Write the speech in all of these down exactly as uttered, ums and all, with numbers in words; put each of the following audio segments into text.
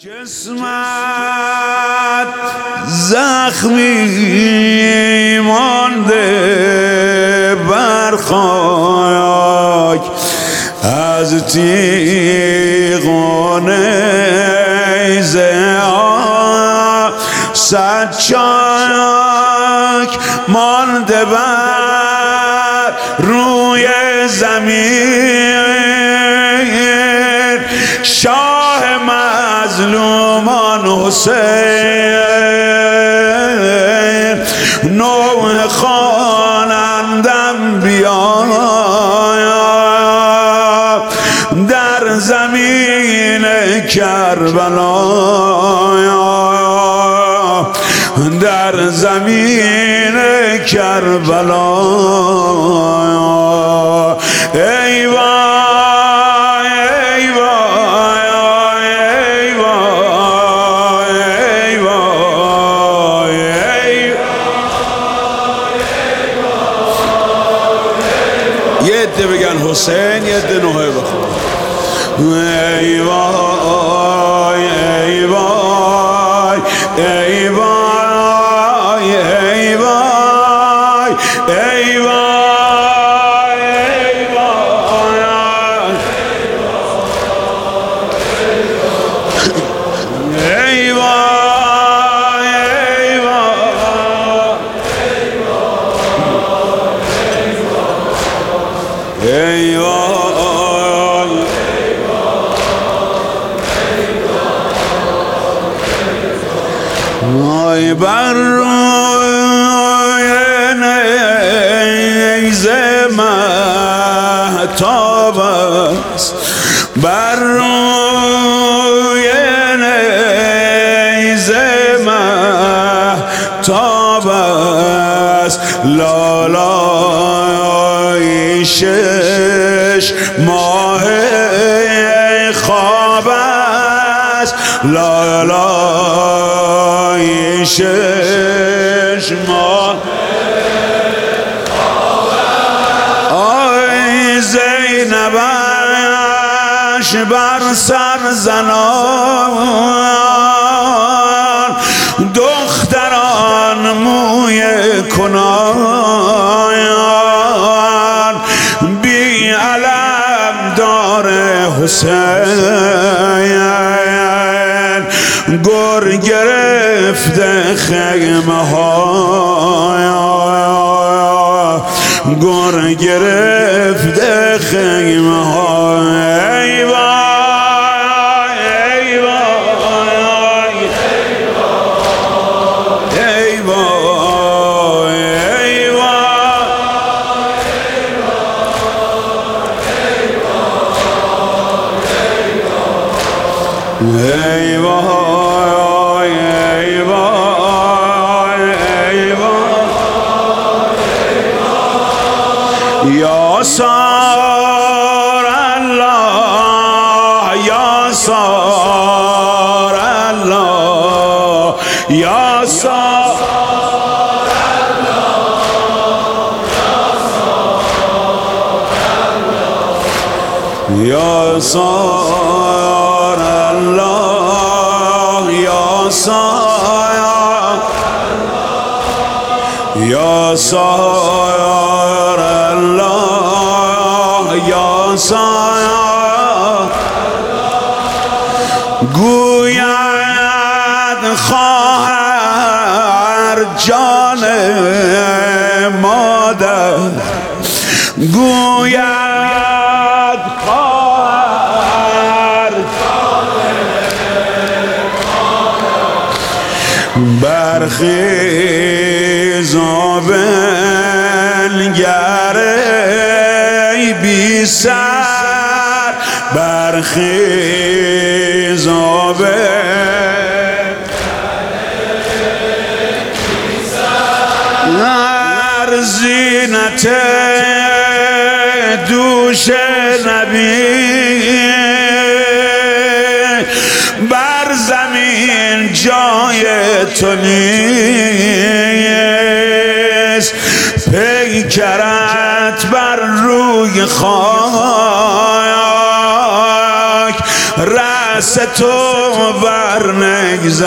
جسمت زخمی مانده بر خاک از تیغ و نیزه صد چاک مانده بر روی زمین. شاه مظلومان حسین نوح خوانندم بیا در زمین کربلا، در زمین کربلا. ای وای ای وای ای وای ای وای ای وای. یه عده بگن حسین، یه عده نوحه بخون. ای وای ای وای ای وای ای وای ای وای ای وای ای وای ای وای. وای بر روی نیزه مهتاب است، بر روی نیزه مهتاب است. لالای شش ماه خواب است، لالای شش ماه. آی زینبش بر سر زنان، دختران موی کنان، بی علم دار حسین، گر گرفته خیمه ها، گر گرفته خیمه ها. ای وای ای وای ای وای ای وای ای وای ای وای ای وای. یا سار الله یا سار الله یا سار یا سار الله یا سار یا سار الله یا سار. گوید خواهر جان مادر، گوید خواهر برخیز و بنگر ای بی سر، برخیز و بنگر بی سر. زینت دوش نبی بر زمین جای تو نیست، پیکرت بر روی خاک رأس تو بر نگزه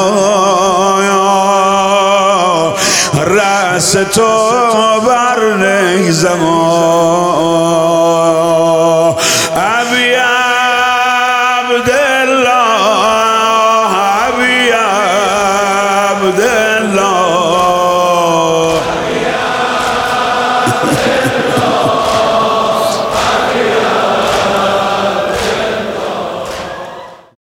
ها، رأس تو بر نگزه ها. ابی عبدالله، ابی عبدالله.